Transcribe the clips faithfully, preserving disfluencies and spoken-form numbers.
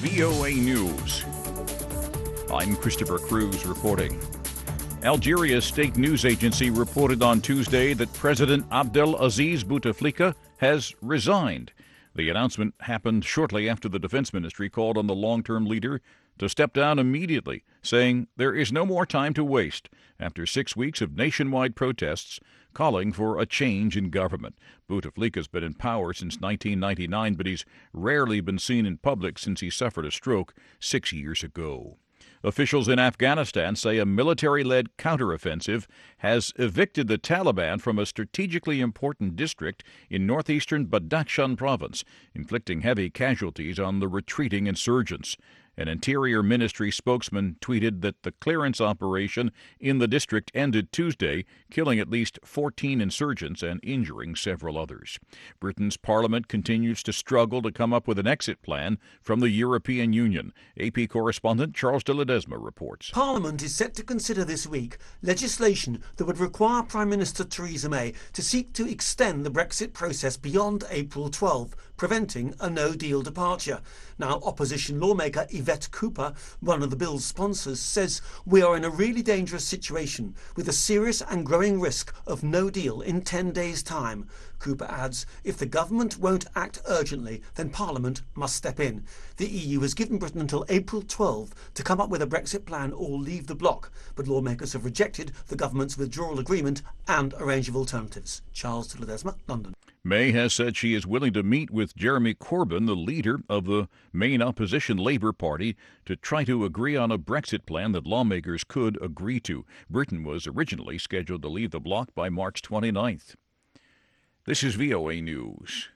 V O A News. I'm Christopher Cruz reporting. Algeria's state news agency reported on Tuesday that President Abdelaziz Bouteflika has resigned. The announcement happened shortly after the defense ministry called on the long-term leader to step down immediately, saying there is no more time to waste after six weeks of nationwide protests calling for a change in government. Bouteflika's been in power since nineteen ninety-nine, but he's rarely been seen in public since he suffered a stroke six years ago. Officials in Afghanistan say a military-led counteroffensive has evicted the Taliban from a strategically important district in northeastern Badakhshan province, inflicting heavy casualties on the retreating insurgents. An Interior Ministry spokesman tweeted that the clearance operation in the district ended Tuesday, killing at least fourteen insurgents and injuring several others. Britain's Parliament continues to struggle to come up with an exit plan from the European Union. A P correspondent Charles de Ledesma reports. Parliament is set to consider this week legislation that would require Prime Minister Theresa May to seek to extend the Brexit process beyond April twelfth, preventing a no-deal departure. Now, opposition lawmaker Yvette Cooper, one of the bill's sponsors, says we are in a really dangerous situation with a serious and growing risk of no deal in ten days' time. Cooper adds, if the government won't act urgently, then Parliament must step in. The E U has given Britain until April twelfth to come up with a Brexit plan or leave the bloc, but lawmakers have rejected the government's withdrawal agreement and a range of alternatives. Charles de Ledesma, London. May has said she is willing to meet with Jeremy Corbyn, the leader of the main opposition Labour Party, to try to agree on a Brexit plan that lawmakers could agree to. Britain was originally scheduled to leave the bloc by March twenty-ninth. This is V O A News.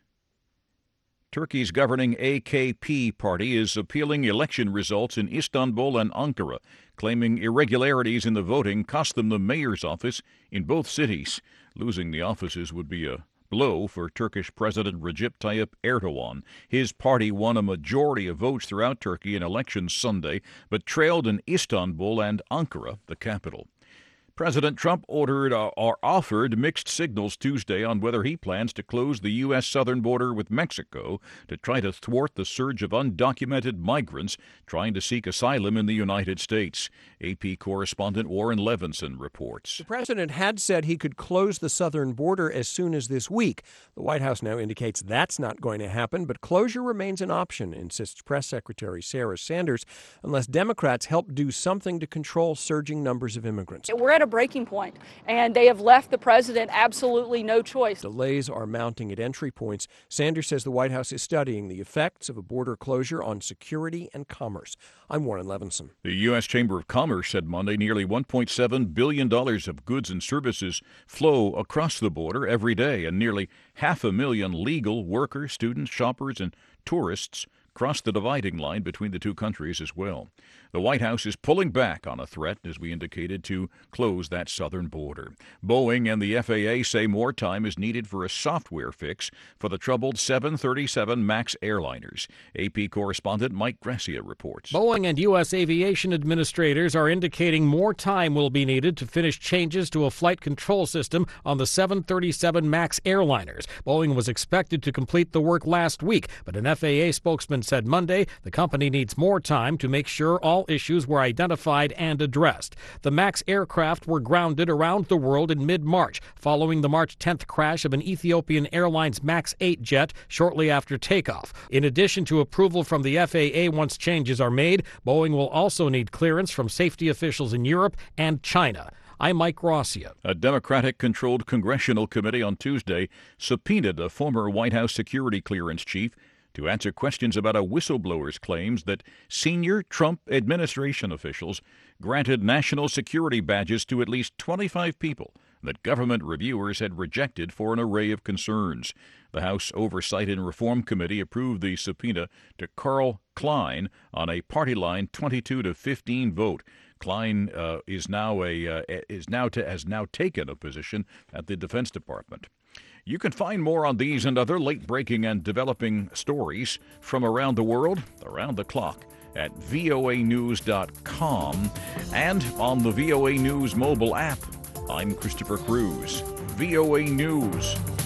Turkey's governing A K P party is appealing election results in Istanbul and Ankara, claiming irregularities in the voting cost them the mayor's office in both cities. Losing the offices would be a blow for Turkish President Recep Tayyip Erdogan. His party won a majority of votes throughout Turkey in elections Sunday, but trailed in Istanbul and Ankara, the capital. President Trump ordered uh, or offered mixed signals Tuesday on whether he plans to close the U S southern border with Mexico to try to thwart the surge of undocumented migrants trying to seek asylum in the United States. A P correspondent Warren Levinson reports. The president had said he could close the southern border as soon as this week. The White House now indicates that's not going to happen, but closure remains an option, insists Press Secretary Sarah Sanders, unless Democrats help do something to control surging numbers of immigrants. We're at a breaking point, and they have left the president absolutely no choice. Delays are mounting at entry points. Sanders says the White House is studying the effects of a border closure on security and commerce. I'm Warren Levinson. The U S Chamber of Commerce said Monday nearly one point seven billion dollars of goods and services flow across the border every day, and nearly half a million legal workers, students, shoppers, and tourists cross the dividing line between the two countries as well. The White House is pulling back on a threat, as we indicated, to close that southern border. Boeing and the F A A say more time is needed for a software fix for the troubled seven thirty-seven MAX airliners. A P correspondent Mike Gracia reports. Boeing and U S aviation administrators are indicating more time will be needed to finish changes to a flight control system on the seven thirty-seven MAX airliners. Boeing was expected to complete the work last week, but an F A A spokesman said Monday the company needs more time to make sure all issues were identified and addressed. The MAX aircraft were grounded around the world in mid-March, following the March tenth crash of an Ethiopian Airlines MAX eight jet shortly after takeoff. In addition to approval from the F A A once changes are made, Boeing will also need clearance from safety officials in Europe and China. I'm Mike Gracia. A Democratic-controlled congressional committee on Tuesday subpoenaed a former White House security clearance chief to answer questions about a whistleblower's claims that senior Trump administration officials granted national security badges to at least twenty-five people that government reviewers had rejected for an array of concerns. The House Oversight and Reform Committee approved the subpoena to Carl Klein on a party-line twenty-two to fifteen vote. Klein uh, is now a uh, is now to, has now taken a position at the Defense Department. You can find more on these and other late-breaking and developing stories from around the world, around the clock, at V O A news dot com and on the V O A News mobile app. I'm Christopher Cruz. V O A News.